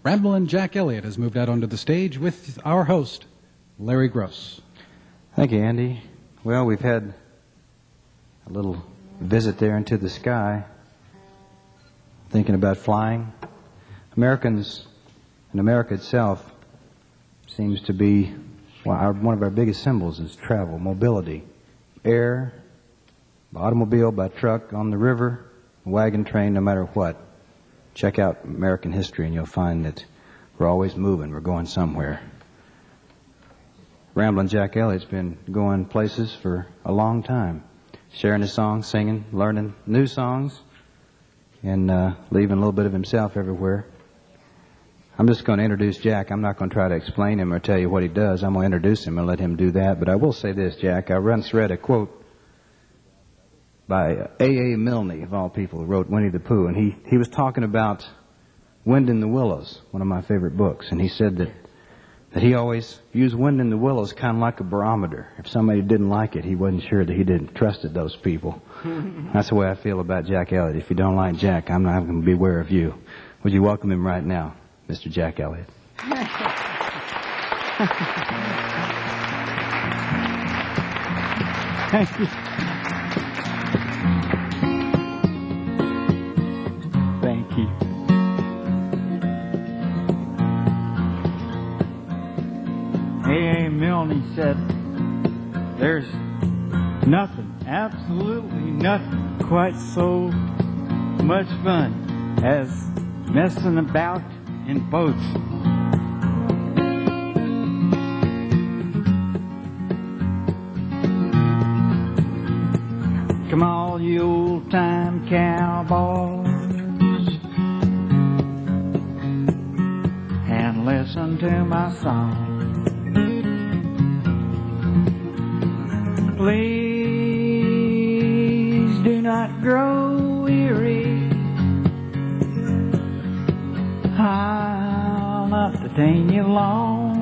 Ramblin' Jack Elliott has moved out onto the stage with our host, Larry Gross. Thank you, Andy. Well, we've had a little visit there into the sky, thinking about flying. Americans and America itself seems to be one of our biggest symbols is travel, mobility, air, by automobile, by truck, on the river, wagon, train, no matter what. Check out American history and you'll find that we're always moving, we're going somewhere. Ramblin' Jack Elliott's been going places for a long time, sharing his songs, singing, learning new songs, and leaving a little bit of himself everywhere. I'm just going to introduce Jack. I'm not going to try to explain him or tell you what he does. I'm going to introduce him and let him do that. But I will say this, Jack. I once read a quote by A.A. Milne, of all people, who wrote Winnie the Pooh, and he was talking about Wind in the Willows, one of my favorite books, and he said that he always used Wind in the Willows kind of like a barometer. If somebody didn't like it, he wasn't sure that he didn't trusted those people. That's the way I feel about Jack Elliott. If you don't like Jack, I'm not going to beware of you. Would you welcome him right now, Mr. Jack Elliott? Thank you. Thank you. A.A. Milne said, there's nothing, absolutely nothing, quite so much fun as messing about in boats. Come all you old-time cowboys and listen to my song. Please do not grow weary. I'll not detain you long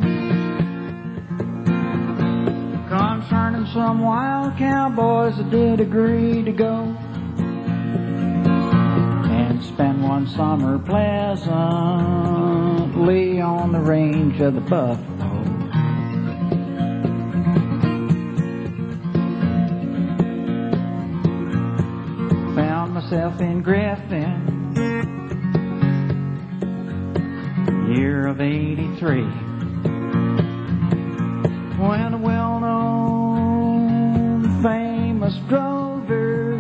concerning some wild cowboys that did agree to go and spend one summer pleasantly on the range of the buffalo. Found myself in Griffin, year of 83, when a well-known famous drover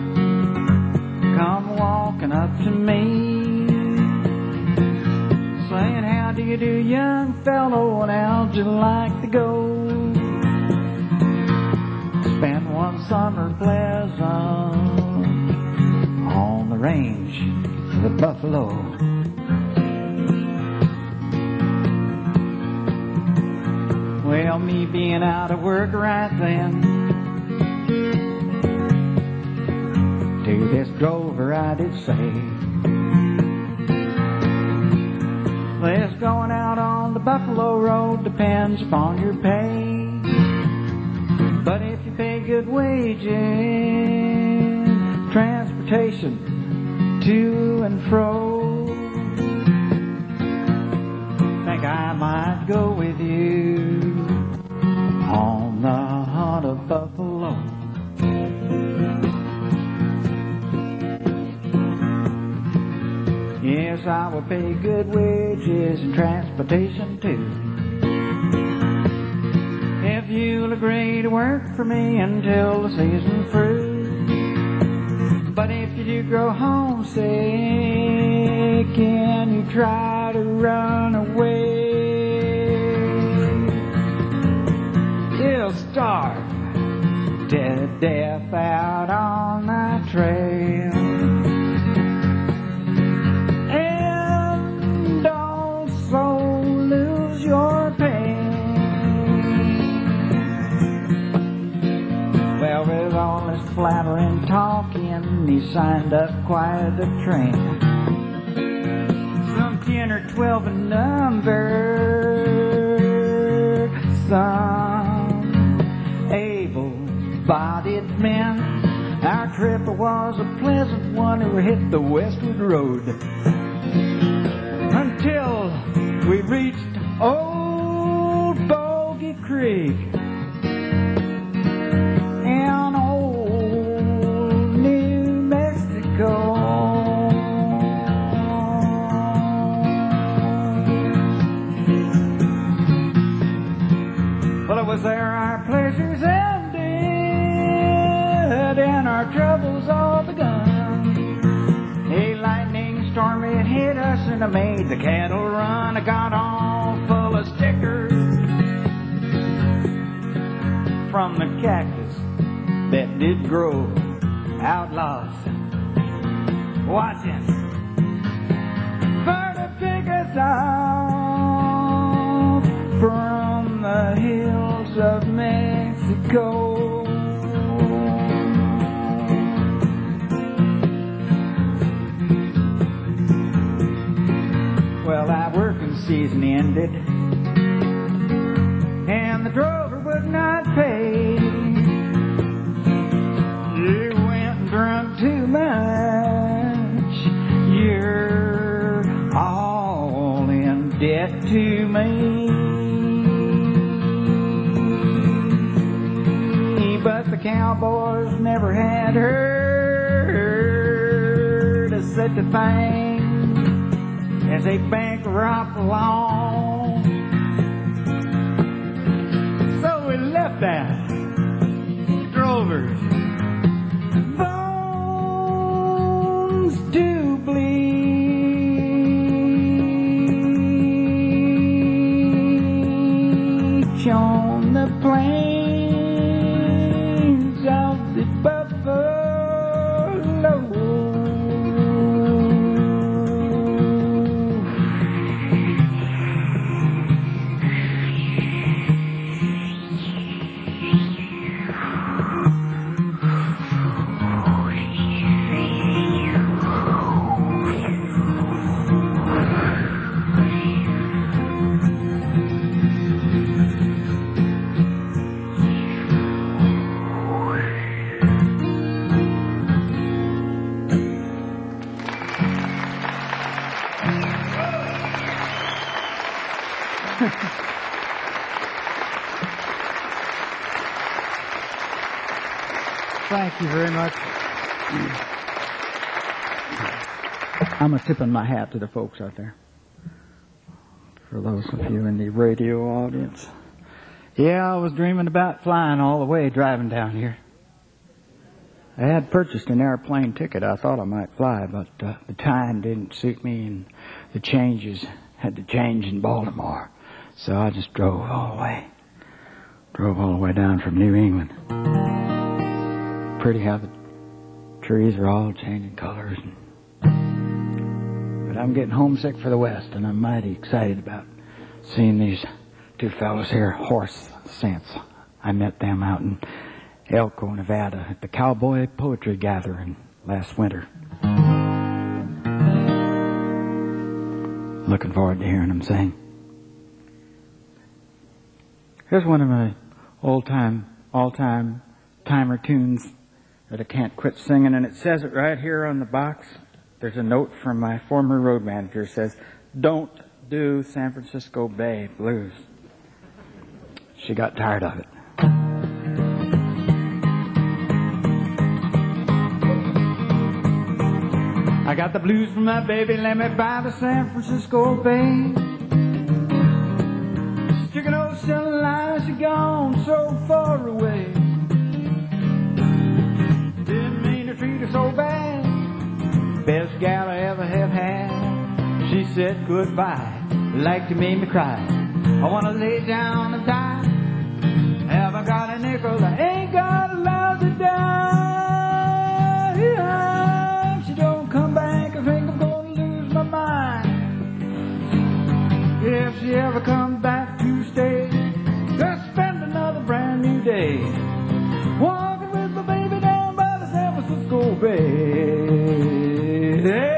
come walking up to me, saying, how do you do, young fellow, and how'd you like to go spend one summer pleasant on the range of the buffalo? Well, me being out of work right then, to this drover I did say, this going out on the Buffalo Road depends upon your pay. But if you pay good wages, transportation to and fro, think I might go with you on the hunt of buffalo. Yes, I will pay good wages and transportation too, if you'll agree to work for me until the season's through. But if you do grow homesick and you try to run away, you'll starve to death out on that trail. And also lose your pain. Well, with all this flattering talking, he signed up quite a train. Some 10 or 12 in number, some able-bodied men. Our trip was a pleasant one, we hit the westward road until we reached Old Bogey Creek in old New Mexico. Well, it was there our pleasures ended and our troubles all begun. A lightning storm, it hit us and it made the cattle run. I got all full of stickers from the cactus that did grow. Outlaws watching for to pick us off from the hills of Mexico. Well, our working season ended and the drover would not pay. You went and drunk too much. You're all in debt to me. But the cowboys never had heard of such a thing as a bank rob along. So we left that drovers bones to bleach on the plains of the buffalo. Thank you very much. I'm tipping my hat to the folks out there. For those of you in the radio audience. Yeah, I was dreaming about flying all the way driving down here. I had purchased an airplane ticket. I thought I might fly, but the time didn't suit me and the changes had to change in Baltimore. So I just drove all the way. Drove all the way down from New England. Pretty how the trees are all changing colors. But I'm getting homesick for the West, and I'm mighty excited about seeing these two fellows here, Horse Sense. I met them out in Elko, Nevada at the Cowboy Poetry Gathering last winter. Looking forward to hearing them sing. Here's one of my all-time timer tunes that I can't quit singing, and it says it right here on the box. There's a note from my former road manager. It says, "Don't do San Francisco Bay Blues." She got tired of it. I got the blues from my baby, let me by the San Francisco Bay. Sticking ocean lines, she gone so far away. Didn't mean to treat her so bad. Best gal I ever have had. She said goodbye, like to make me cry. I wanna lay down and die. Have I got a nickel? I ain't got a lot to die. If she don't come back, I think I'm gonna lose my mind. If she ever comes back to stay, let's spend another brand new day. Walking with my baby down by the San Francisco Bay. Hey.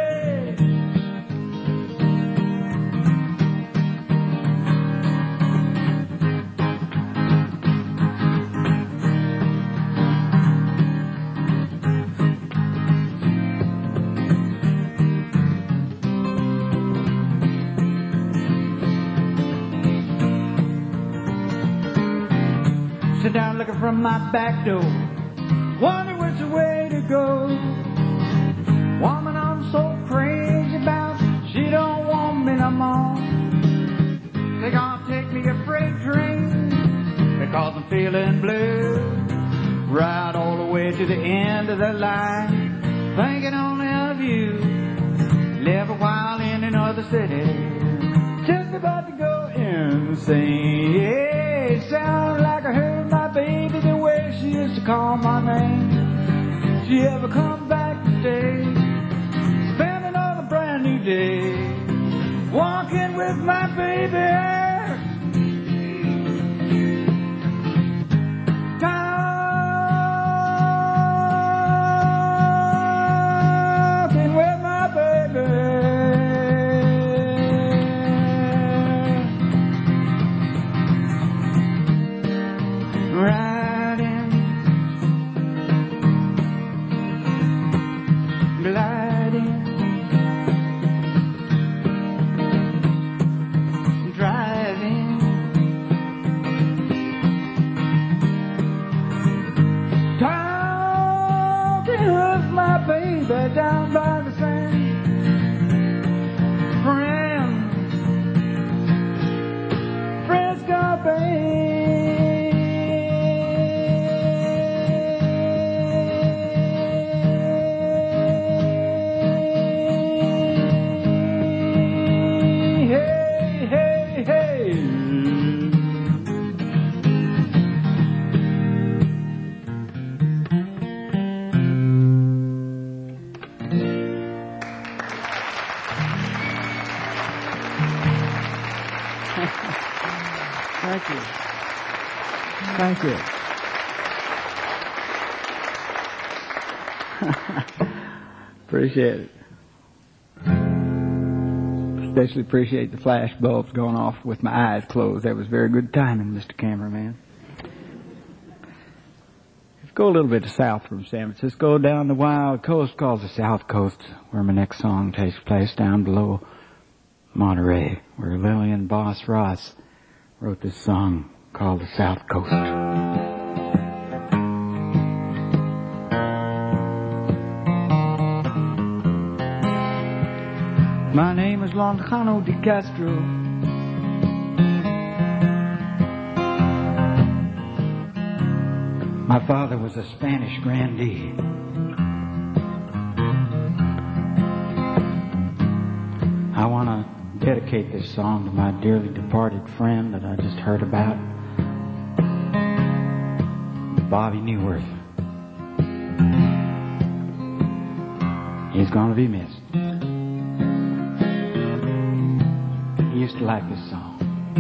Sit down looking from my back door, wonder which way to go. Woman I'm so crazy about, she don't want me no more. They gonna take me a freight train because I'm feeling blue. Ride all the way to the end of the line, thinking only of you. Live a while in another city, just about to go insane. Yeah, it sounds like I heard my baby the way she used to call my name. She ever come back today, spend another brand new day, walking with my baby. Down by the sand, Fresco Bay. Hey, hey, hey. Thank you. Thank you. Appreciate it. Especially appreciate the flash bulbs going off with my eyes closed. That was very good timing, Mr. Cameraman. Let's go a little bit south from San Francisco, down the wild coast called the South Coast, where my next song takes place, down below Monterey, where Lillian Boss Ross wrote this song called The South Coast. My name is Lonjano de Castro. My father was a Spanish grandee. I want to dedicate this song to my dearly departed friend that I just heard about, Bobby Newworth. He's going to be missed. He used to like this song.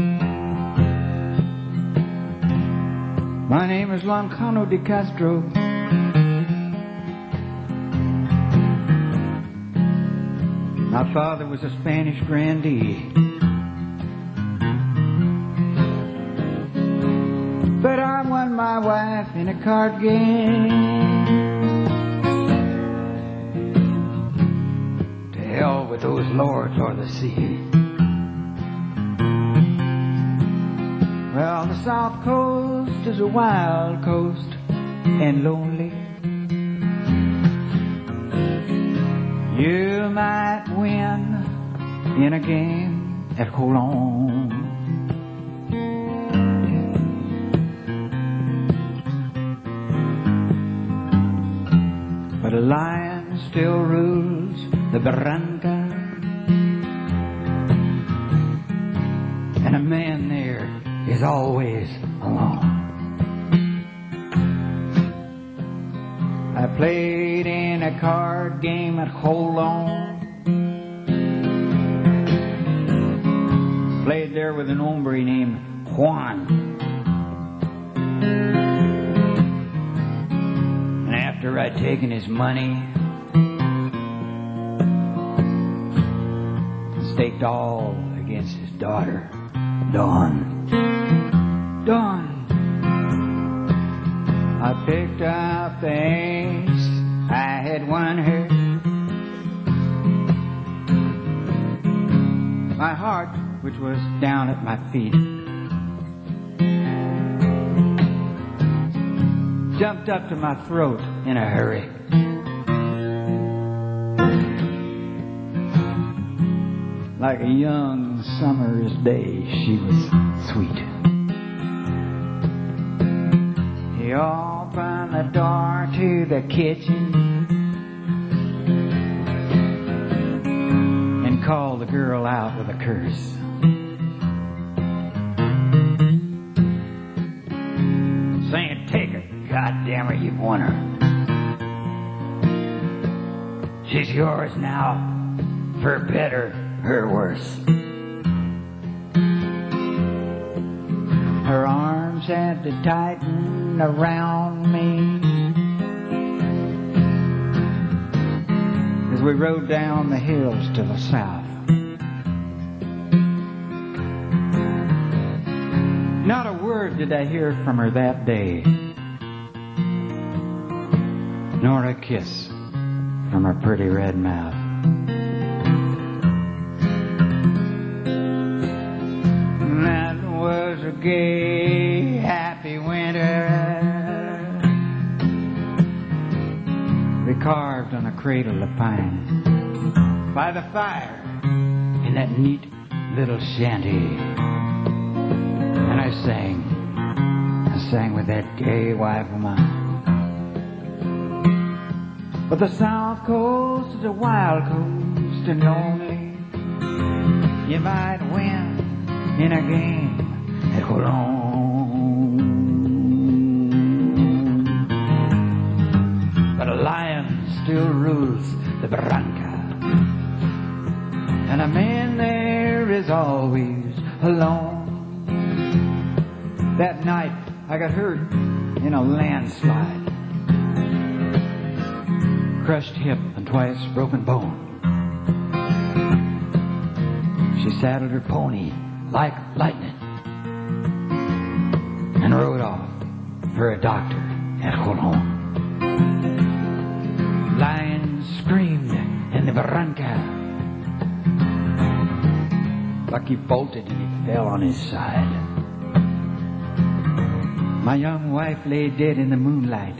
My name is Lonjano de Castro. My father was a Spanish grandee. But I won my wife in a card game. To hell with those lords or the sea. Well, the South Coast is a wild coast and lonely. You might win in a game at hold on. But a lion still rules the barranca, and a man there is always alone. I played in a card game at hold on. Played there with an hombre named Juan. And after I'd taken his money, staked all against his daughter, Dawn. Dawn. I picked up the ace, I had won her. My heart, which was down at my feet, jumped up to my throat in a hurry. Like a young summer's day, she was sweet. He opened the door to the kitchen and called the girl out with a curse. Saying, take her, goddammit, you've won her. She's yours now, for better or worse. Her arms had to tighten around me as we rode down the hills to the south. Not a word did I hear from her that day, nor a kiss from her pretty red mouth. That was a gay, happy winter. We carved on a cradle of pine by the fire in that neat little shanty. And I sang with that gay wife of mine. But the South Coast is a wild coast and lonely. You might win in a game at Cologne, but a lion still rules the barranca, and a man there is always alone. That night I got hurt in a landslide, crushed hip and twice broken bone. She saddled her pony like lightning and rode off for a doctor at Cologne. Lion screamed in the barranca. Bucky bolted and he fell on his side. My young wife lay dead in the moonlight.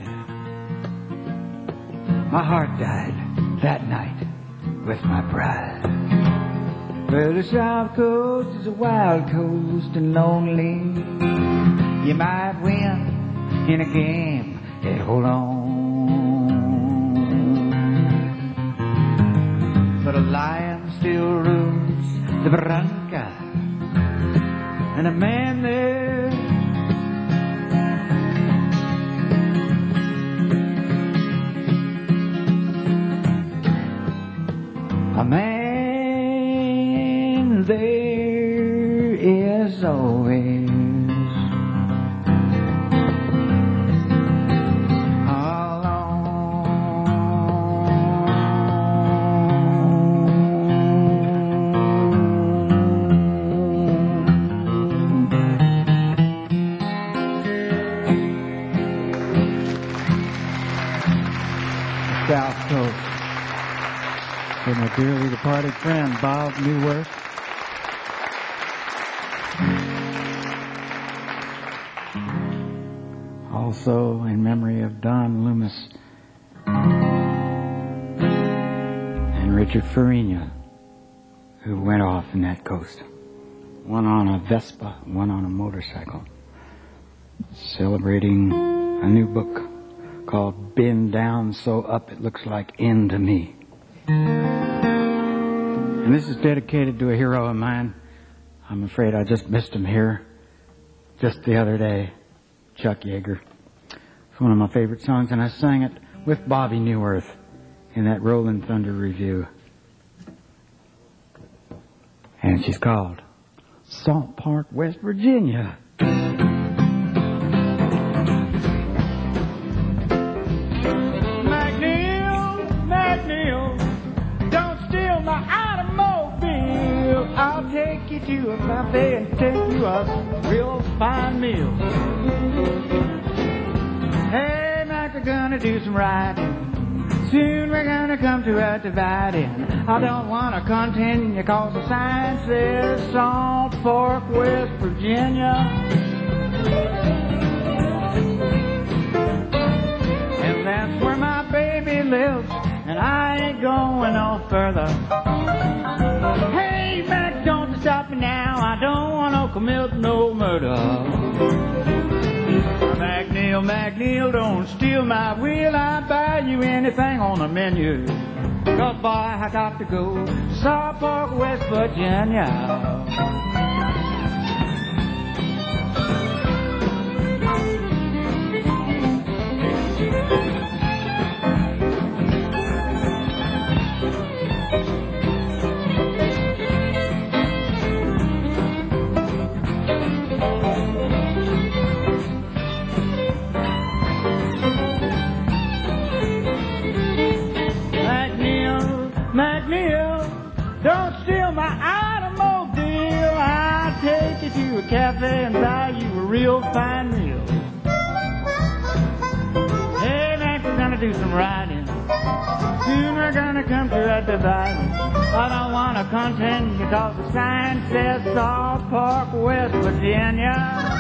My heart died that night with my pride. Well, the South Coast is a wild coast and lonely. You might win in a game, hey, hold on. But a lion still rules the barranca, and a man there there is always South Coast. For my dearly departed friend, Bob Newworth. Also in memory of Don Loomis and Richard Farina, who went off in that coast. One on a Vespa, one on a motorcycle, celebrating a new book called Bend Down So Up It Looks Like End to Me. And this is dedicated to a hero of mine. I'm afraid I just missed him here just the other day, Chuck Yeager. It's one of my favorite songs, and I sang it with Bobby Newworth in that Rolling Thunder review. And she's called Salt Park, West Virginia. McNeil, don't steal my automobile. I'll take you to a buffet and take you a real fine meal. Hey, Mac, we're gonna do some riding. Soon we're gonna come to a dividing. I don't wanna continue cause the sign says Salt Fork, West Virginia. ain't going no further. Hey, Mac, don't you stop me now. I don't want to commit no murder. McNeil, don't steal my wheel. I'll buy you anything on the menu. 'Cause boy, I got to go to South Park, West Virginia. McNeil, don't steal my automobile. I'll take you to a cafe and buy you a real fine meal. Hey, Mac, we're gonna do some riding. Soon we're gonna come to a dividing. I don't wanna continue 'cause the sign says South Park, West Virginia.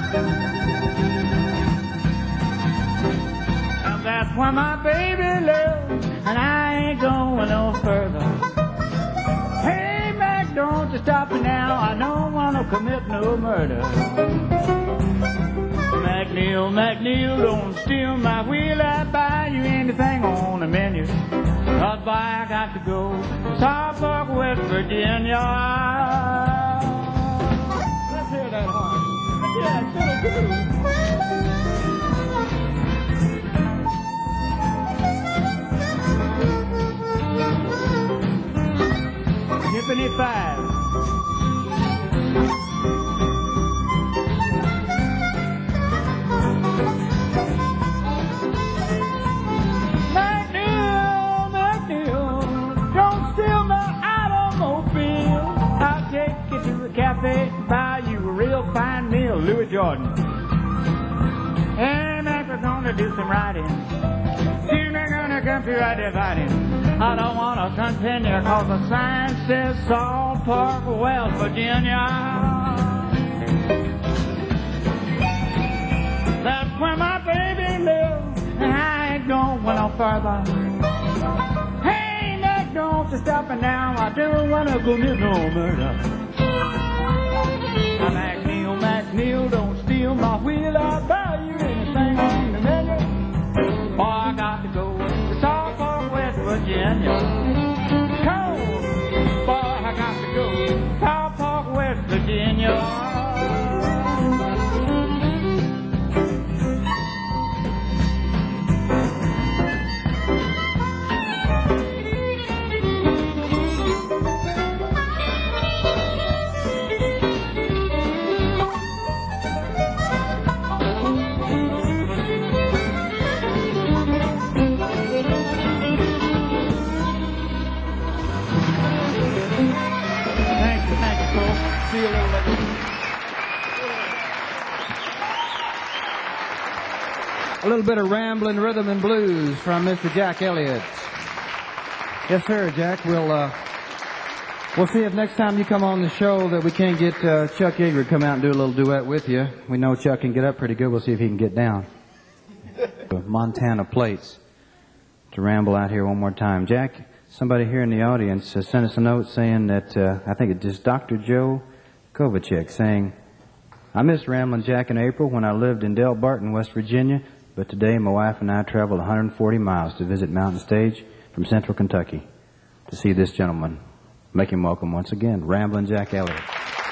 And that's where my baby lives, and I ain't going no further. Hey, Mac, don't you stop me now. I don't want to commit no murder. McNeil, don't steal my wheel. I'll buy you anything on the menu. 'Cause boy, I got to go to South Park, West Virginia. Let's hear that horn. Yeah, it's so good. Tiffany 5. McNeil, don't steal my automobile. I'll take you to the cafe and buy you a real fine meal. Louis Jordan. Hey, Mac, we're gonna do some riding. Soon we're gonna come to a dividing. I don't want to continue 'cause the sign says South Park, West Virginia. That's where my baby lives, and I ain't going no further. Hey, Nick, don't you stop me now. I don't want to commit no murder. McNeil, don't steal my wheel. I'll buy you anything on the menu. Boy, I got to go to South Park, West Virginia. Cold, boy, I got to go to South Park, West Virginia. A little bit of rambling rhythm and blues from Mr. Jack Elliott. Yes, sir, Jack. We'll see if next time you come on the show that we can't get Chuck Yeager to come out and do a little duet with you. We know Chuck can get up pretty good. We'll see if he can get down. Montana Plates to ramble out here one more time. Jack, somebody here in the audience sent us a note saying that, I think it's just Dr. Joe Kovacek saying, I missed Ramblin' Jack in April when I lived in Del Barton, West Virginia, but today my wife and I traveled 140 miles to visit Mountain Stage from Central Kentucky to see this gentleman. Make him welcome once again, Ramblin' Jack Elliott.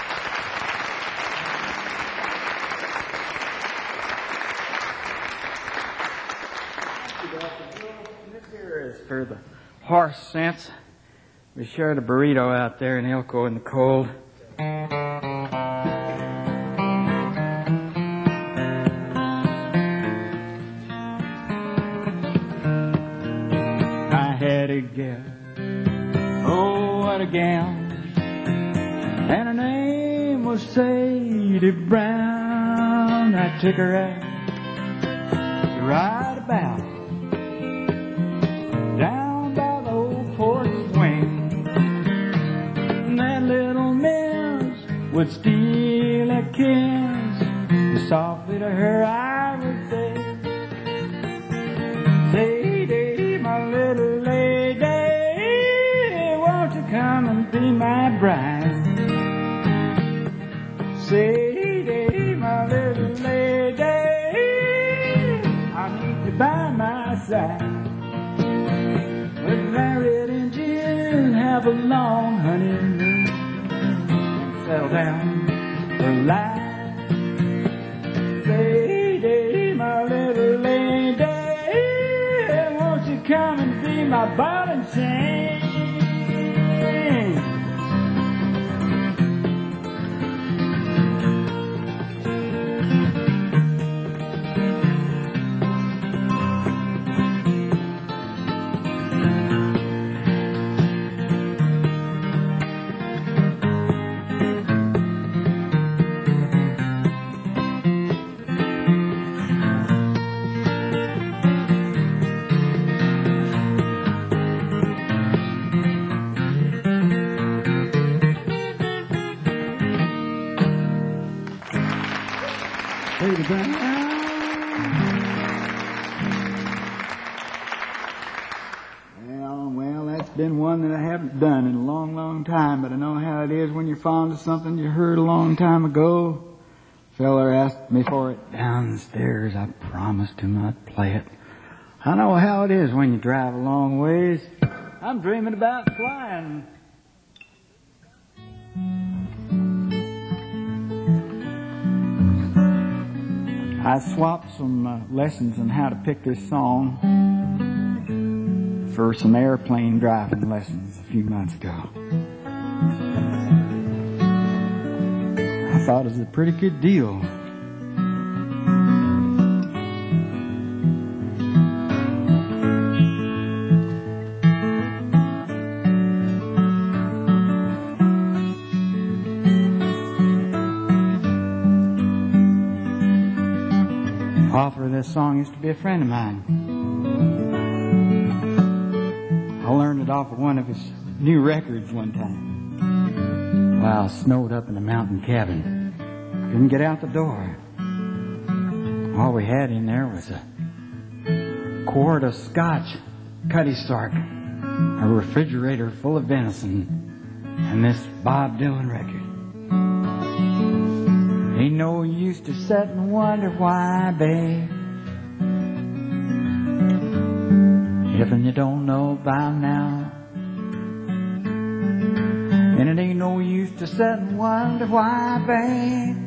This here is for the horse sense. We shared a burrito out there in Elko in the cold. Had a gal, oh what a gal, and her name was Sadie Brown. I took her out to ride about down by the old porch swing, and that little miss would steal a kiss, and softly to her I would say, Sadie, my little lady, Sadie, my little lady, I need you by my side. We're married in June, have a long honeymoon, settle down for life. Sadie, my little lady, won't you come and be my ball and chain? Well, that's been one that I haven't done in a long, long time, but I know how it is when you're fond of something you heard a long time ago. Feller asked me for it downstairs. I promised him I'd play it. I know how it is when you drive a long ways. I'm dreaming about flying. I swapped some lessons on how to pick this song for some airplane driving lessons a few months ago. I thought it was a pretty good deal. The author of this song used to be a friend of mine. I learned it off of one of his new records one time. Well, I was snowed up in a mountain cabin. Couldn't get out the door. All we had in there was a quart of scotch, Cutty Sark, a refrigerator full of venison, and this Bob Dylan record. Ain't no use to sit and wonder why, babe. If you don't know by now. And it ain't no use to sit and wonder why, babe.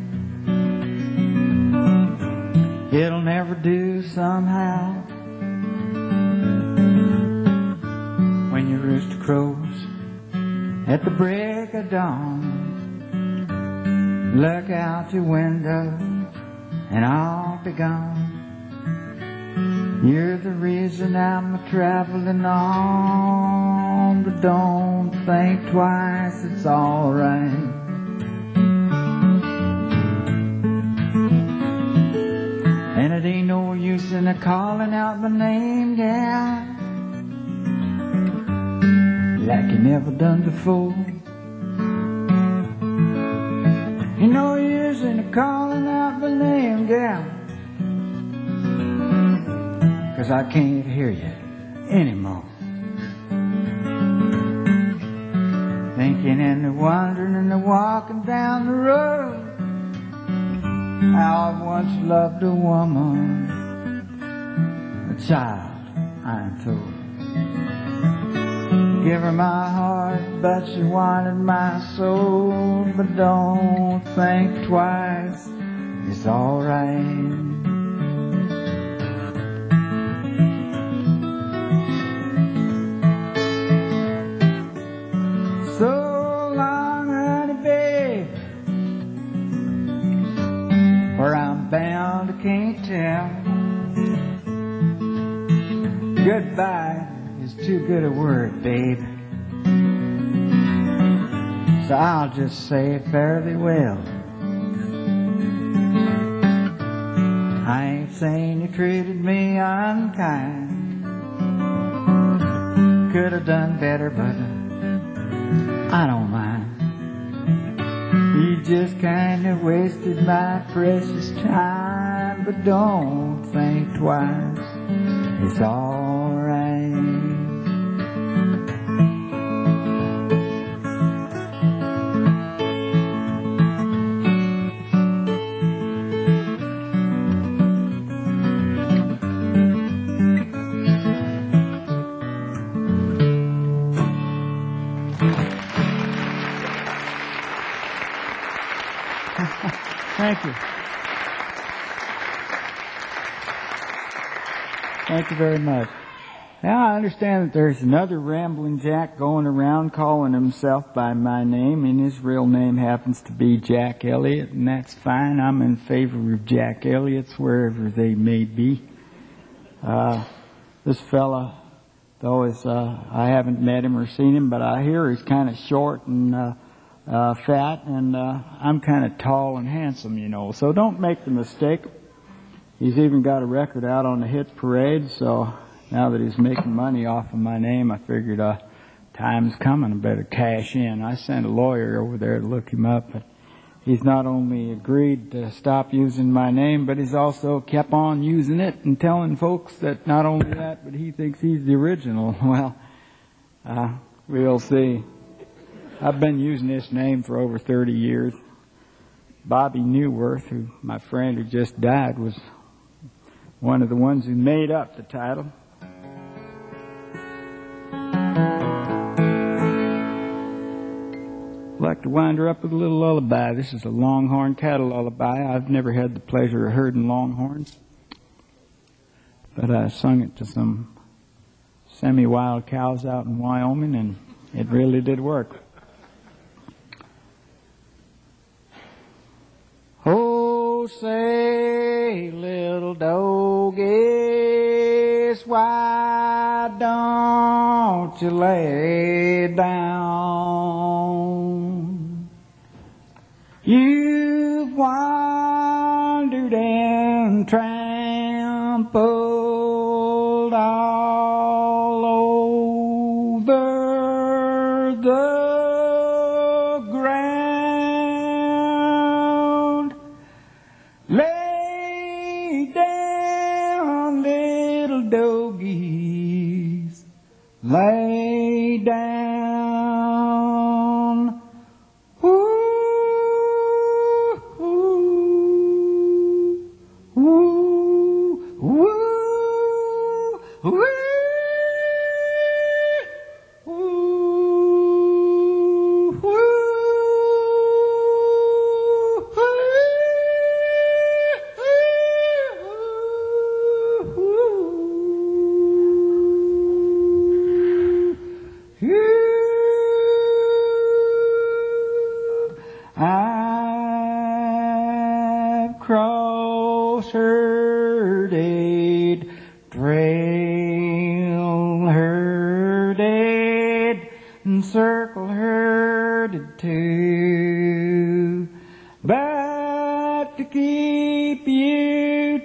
It'll never do somehow. When your rooster crows at the break of dawn, look out your window and I'll be gone. You're the reason I'm traveling on, but don't think twice, it's alright. And it ain't no use in calling out my name, yeah, like you never done before. Ain't no use in calling out my name, gal, 'cause I can't hear you anymore. Thinking and the wandering and the walking down the road, how I once loved a woman, a child, I'm told. Give her my heart, but she wanted my soul. But don't think twice, it's alright. So long, honey, babe, where I'm bound I can't tell. Goodbye is too good a word, babe, so I'll just say fairly well. I ain't saying you treated me unkind, could have done better, but I don't mind. You just kinda wasted my precious time, but don't think twice, it's alright. Thank you. Thank you very much. Now I understand that there's another rambling Jack going around calling himself by my name, and his real name happens to be Jack Elliott, and that's fine. I'm in favor of Jack Elliott's wherever they may be. This fella, though, I haven't met him or seen him, but I hear he's kind of short and fat, and I'm kind of tall and handsome, you know. So don't make the mistake. He's even got a record out on the hit parade, so now that he's making money off of my name, I figured time's coming, I better cash in. I sent a lawyer over there to look him up, but he's not only agreed to stop using my name, but he's also kept on using it and telling folks that not only that, but he thinks he's the original. Well, we'll see. I've been using this name for over 30 years. Bobby Newworth, who my friend who just died, was one of the ones who made up the title. I'd like to wind her up with a little lullaby. This is a Longhorn cattle lullaby. I've never had the pleasure of herding longhorns, but I sung it to some semi-wild cows out in Wyoming, and it really did work. Oh, say, little doggies, why don't you lay down? You've wandered and trampled all over the ground. Lay down, little doggies, lay down. Ooh, ooh, ooh, ooh, ooh. I've cross-herded, trail-herded, and circle-herded too. But to keep you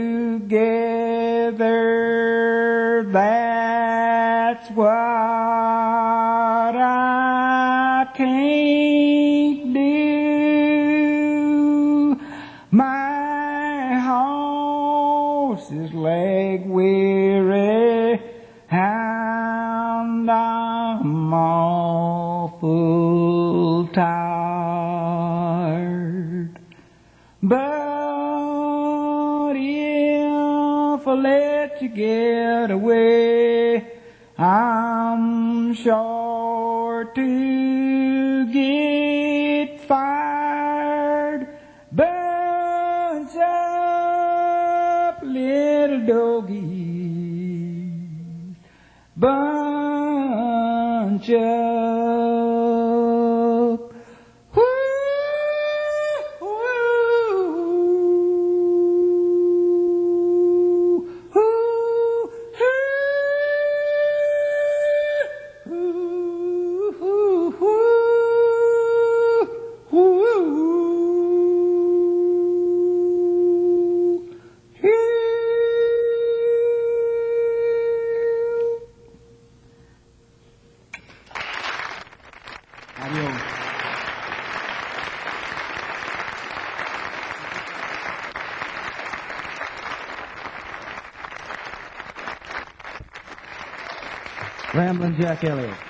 together, that's what I can't do. My horse is leg weary, and I'm awful tired. But if I let you get away, I'm sure to get fired. Bunch up, little doggies, bunch up. Woo, woo, woo, Ramblin' Jack Elliott.